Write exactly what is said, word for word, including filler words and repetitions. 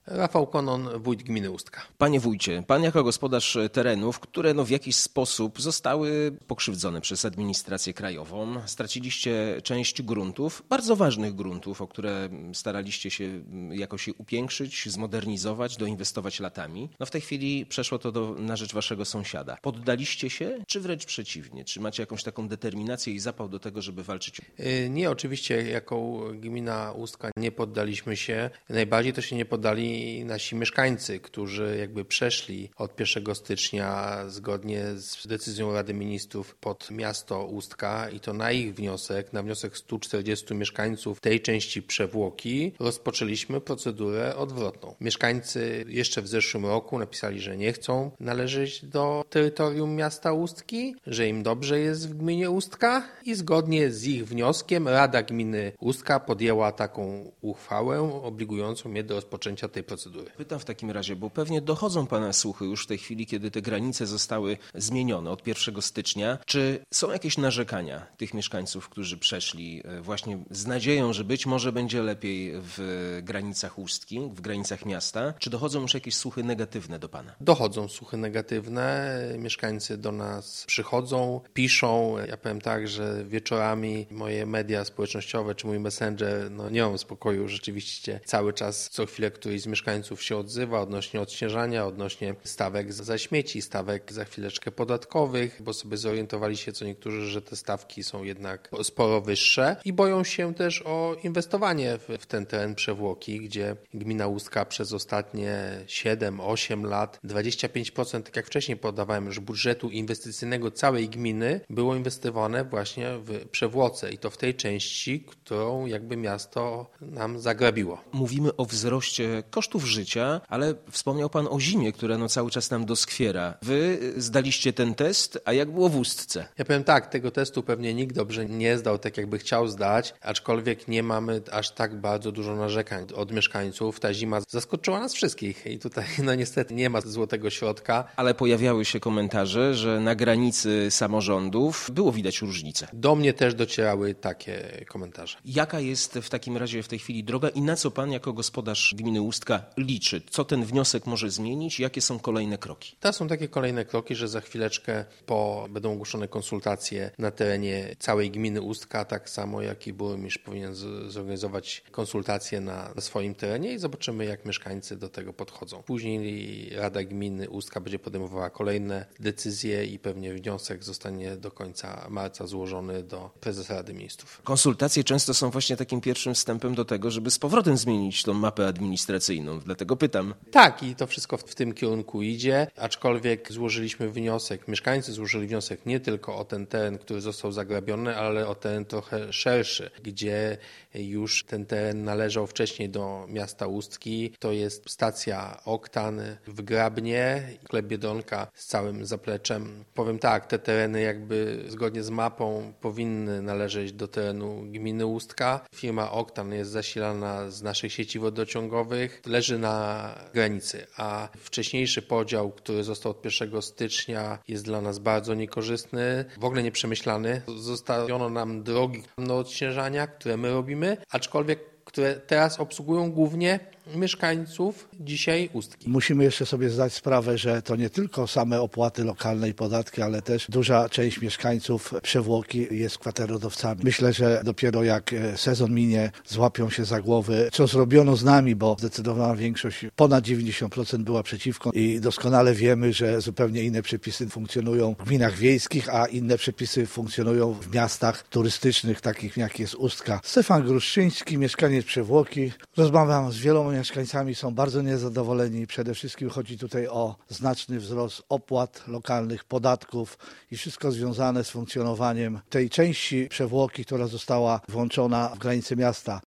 Rafał Konon, wójt gminy Ustka. Panie wójcie, pan jako gospodarz terenów, które no w jakiś sposób zostały pokrzywdzone przez administrację krajową, straciliście część gruntów, bardzo ważnych gruntów, o które staraliście się jakoś je upiększyć, zmodernizować, doinwestować latami. No w tej chwili przeszło to do, na rzecz waszego sąsiada. Poddaliście się, czy wręcz przeciwnie? Czy macie jakąś taką determinację i zapał do tego, żeby walczyć? Nie, oczywiście jako gmina Ustka nie poddaliśmy się. Najbardziej to się nie poddali nasi mieszkańcy, którzy jakby przeszli od pierwszego stycznia zgodnie z decyzją Rady Ministrów pod miasto Ustka i to na ich wniosek, na wniosek stu czterdziestu mieszkańców tej części przewłoki rozpoczęliśmy procedurę odwrotną. Mieszkańcy jeszcze w zeszłym roku napisali, że nie chcą należeć do terytorium miasta Ustki, że im dobrze jest w gminie Ustka i zgodnie z ich wnioskiem Rada Gminy Ustka podjęła taką uchwałę obligującą mnie do rozpoczęcia tej procedury. Pytam w takim razie, bo pewnie dochodzą pana słuchy już w tej chwili, kiedy te granice zostały zmienione od pierwszego stycznia. Czy są jakieś narzekania tych mieszkańców, którzy przeszli właśnie z nadzieją, że być może będzie lepiej w granicach Ustki, w granicach miasta? Czy dochodzą już jakieś słuchy negatywne do pana? Dochodzą słuchy negatywne. Mieszkańcy do nas przychodzą, piszą. Ja powiem tak, że wieczorami moje media społecznościowe czy mój messenger, no nie mam spokoju, rzeczywiście cały czas, co chwilę któryś z mieszkańców się odzywa odnośnie odśnieżania, odnośnie stawek za śmieci, stawek za chwileczkę podatkowych, bo sobie zorientowali się co niektórzy, że te stawki są jednak sporo wyższe i boją się też o inwestowanie w, w ten teren przewłoki, gdzie gmina Ustka przez ostatnie siedem osiem lat, dwadzieścia pięć procent, tak jak wcześniej podawałem już, budżetu inwestycyjnego całej gminy było inwestowane właśnie w przewłoce i to w tej części, którą jakby miasto nam zagrabiło. Mówimy o wzroście kosztów życia, ale wspomniał pan o zimie, która no cały czas nam doskwiera. Wy zdaliście ten test, a jak było w Ustce? Ja powiem tak, tego testu pewnie nikt dobrze nie zdał tak jakby chciał zdać, aczkolwiek nie mamy aż tak bardzo dużo narzekań od mieszkańców. Ta zima zaskoczyła nas wszystkich i tutaj no niestety nie ma złotego środka. Ale pojawiały się komentarze, że na granicy samorządów było widać różnice. Do mnie też docierały takie komentarze. Jaka jest w takim razie w tej chwili droga i na co pan jako gospodarz gminy Ustka liczy? Co ten wniosek może zmienić? Jakie są kolejne kroki? To są takie kolejne kroki, że za chwileczkę po będą ogłoszone konsultacje na terenie całej gminy Ustka, tak samo jak i burmistrz powinien z- zorganizować konsultacje na, na swoim terenie i zobaczymy, jak mieszkańcy do tego podchodzą. Później Rada Gminy Ustka będzie podejmowała kolejne decyzje i pewnie wniosek zostanie do końca marca złożony do prezesa Rady Ministrów. Konsultacje często są właśnie takim pierwszym wstępem do tego, żeby z powrotem zmienić tą mapę administracyjną. Dlatego pytam. Tak, i to wszystko w, w tym kierunku idzie, aczkolwiek złożyliśmy wniosek, mieszkańcy złożyli wniosek nie tylko o ten teren, który został zagrabiony, ale o teren trochę szerszy, gdzie już ten teren należał wcześniej do miasta Ustki. To jest stacja Oktan w Grabnie, sklep Biedronka z całym zapleczem. Powiem tak, te tereny jakby zgodnie z mapą powinny należeć do terenu gminy Ustka. Firma Oktan jest zasilana z naszych sieci wodociągowych, leży na granicy, a wcześniejszy podział, który został od pierwszego stycznia jest dla nas bardzo niekorzystny, w ogóle nieprzemyślany. Zostawiono nam drogi do odśnieżania, które my robimy, aczkolwiek które teraz obsługują głównie mieszkańców dzisiaj Ustki. Musimy jeszcze sobie zdać sprawę, że to nie tylko same opłaty lokalne i podatki, ale też duża część mieszkańców przewłoki jest kwaterodawcami. Myślę, że dopiero jak sezon minie, złapią się za głowy, co zrobiono z nami, bo zdecydowana większość, ponad dziewięćdziesiąt procent była przeciwko i doskonale wiemy, że zupełnie inne przepisy funkcjonują w gminach wiejskich, a inne przepisy funkcjonują w miastach turystycznych, takich jak jest Ustka. Stefan Gruszczyński, mieszkaniec Przewłoki. Rozmawiam z wieloma mieszkańcami, są bardzo niezadowoleni. Przede wszystkim chodzi tutaj o znaczny wzrost opłat lokalnych, podatków i wszystko związane z funkcjonowaniem tej części Przewłoki, która została włączona w granice miasta.